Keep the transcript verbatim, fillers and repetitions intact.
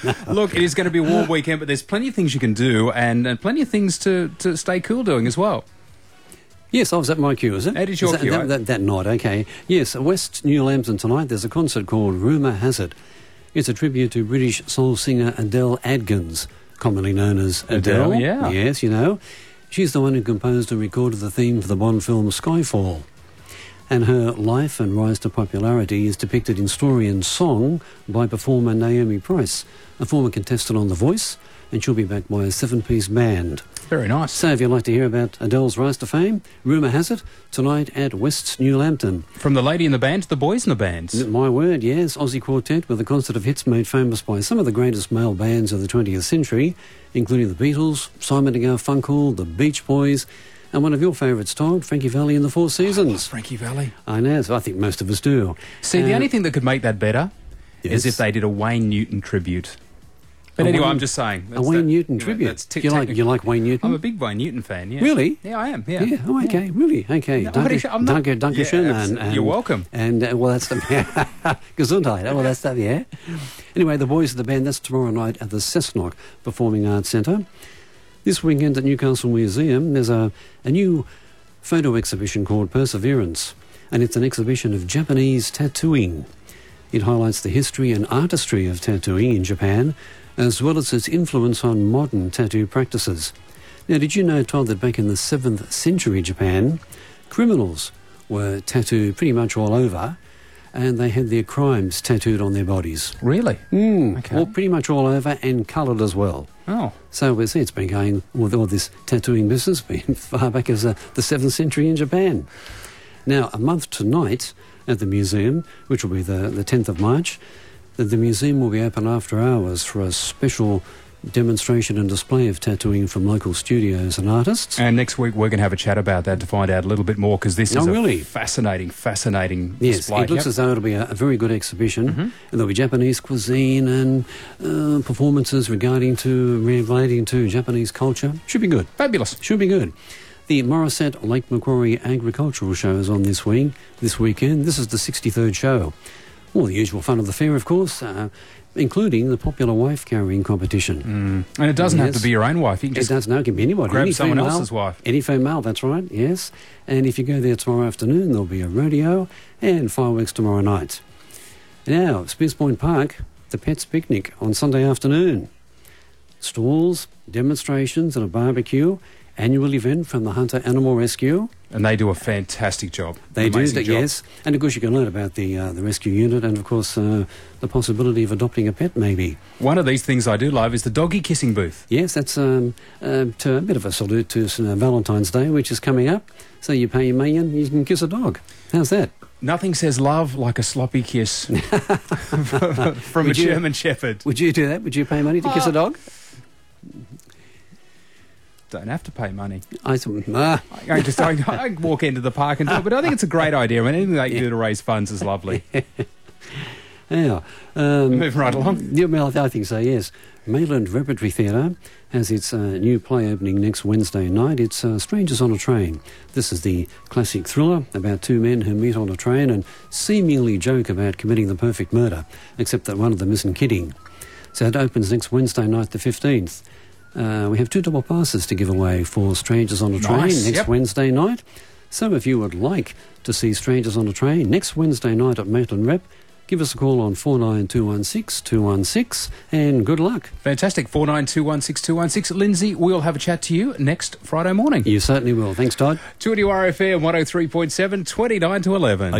Look, it is going to be a warm weekend, but there's plenty of things you can do and, and plenty of things to, to stay cool doing as well. Yes, I was at my cue, is it? That is your is that, cue. That, that, that night, okay. Yes, West New Lambton tonight, there's a concert called Rumour Has It. It's a tribute to British soul singer Adele Adkins, commonly known as Adele. Adele, yeah. Yes, you know. She's the one who composed and recorded the theme for the Bond film Skyfall. And her life and rise to popularity is depicted in story and song by performer Naomi Price, a former contestant on The Voice, and she'll be backed by a seven-piece band. Very nice. So if you'd like to hear about Adele's rise to fame, rumour has it, tonight at West New Lambton. From the lady in the band to the boys in the bands. My word, yes. Aussie Quartet with a concert of hits made famous by some of the greatest male bands of the twentieth century, including the Beatles, Simon and Garfunkel, the Beach Boys, and one of your favourites, Todd, Frankie Valli and the Four Seasons. I love Frankie Valli. I know, so I think most of us do. See, uh, the only thing that could make that better yes. is if they did a Wayne Newton tribute. But A anyway, Wayne- I'm just saying. A that's Wayne that- Newton you know, tribute. that's tic- you, like, tac- you like Wayne Newton? I'm a big Wayne Newton fan, yeah. Really? Yeah, I am, yeah. Yeah, oh, okay, really, okay. No, Danke, but I'm not- danke, danke Yeah, schön. abs- And, and, you're welcome. And, uh, well, that's the... Gesundheit. Oh, well, that's that, yeah. Anyway, the boys of the band, that's tomorrow night at the Cessnock Performing Arts Centre. This weekend at Newcastle Museum, there's a, a new photo exhibition called Perseverance, and it's an exhibition of Japanese tattooing. It highlights the history and artistry of tattooing in Japan, as well as its influence on modern tattoo practices. Now, did you know, Todd, that back in the seventh century Japan, criminals were tattooed pretty much all over, and they had their crimes tattooed on their bodies? Really? Mm, Okay. well, pretty much all over, and coloured as well. Oh. So we see it's been going with all this tattooing business been far back as uh, the seventh century in Japan. Now, a month tonight at the museum, which will be the, the tenth of March, the, the museum will be open after hours for a special demonstration and display of tattooing from local studios and artists. And next week we're going to have a chat about that to find out a little bit more, because this Oh, is a really? fascinating, fascinating Yes, display. it looks Yep. as though it'll be a, a very good exhibition. Mhm. And there'll be Japanese cuisine and uh, performances regarding to relating to Japanese culture. Should be good. Fabulous. Should be good. The Morisset Lake Macquarie Agricultural Show is on this week, this weekend. This is the sixty-third show. All the usual fun of the fair, of course, uh, including the popular wife-carrying competition. Mm. And it doesn't have Yes. to be your own wife. You can It just does, no, it can be anybody. grab Any someone female, else's wife. Any female, that's right, yes. And if you go there tomorrow afternoon, there'll be a rodeo and fireworks tomorrow night. Now, Spears Point Park, the Pets Picnic on Sunday afternoon. Stalls, demonstrations and a barbecue. Annual event from the Hunter Animal Rescue. And they do a fantastic job. They do, Amazing that, job. yes. And of course you can learn about the uh, the rescue unit and of course uh, the possibility of adopting a pet maybe. One of these things I do love is the doggy kissing booth. Yes, that's um, uh, to a bit of a salute to uh, Valentine's Day, which is coming up. So you pay your money and you can kiss a dog. How's that? Nothing says love like a sloppy kiss from Would a you- German Shepherd. Would you do that? Would you pay money to kiss Oh. a dog? Don't have to pay money. I thought, ah. I, I just I, I walk into the park and do it, but I think it's a great idea. I mean, anything they can do to raise funds is lovely. Yeah. Um, Moving right along. Yeah, well, I think so, yes. Mayland Repertory Theatre has its uh, new play opening next Wednesday night. It's uh, Strangers on a Train. This is the classic thriller about two men who meet on a train and seemingly joke about committing the perfect murder, except that one of them isn't kidding. So it opens next Wednesday night, the fifteenth. Uh, we have two double passes to give away for Strangers on a Train Nice, next yep. Wednesday night. So if you would like to see Strangers on a Train next Wednesday night at Maitland Rep, give us a call on four nine two one six two one six and good luck. Fantastic. four nine two one six two one six. Lindsay, we'll have a chat to you next Friday morning. You certainly will. Thanks, Todd. two to R F M one oh three point seven, twenty-nine to eleven.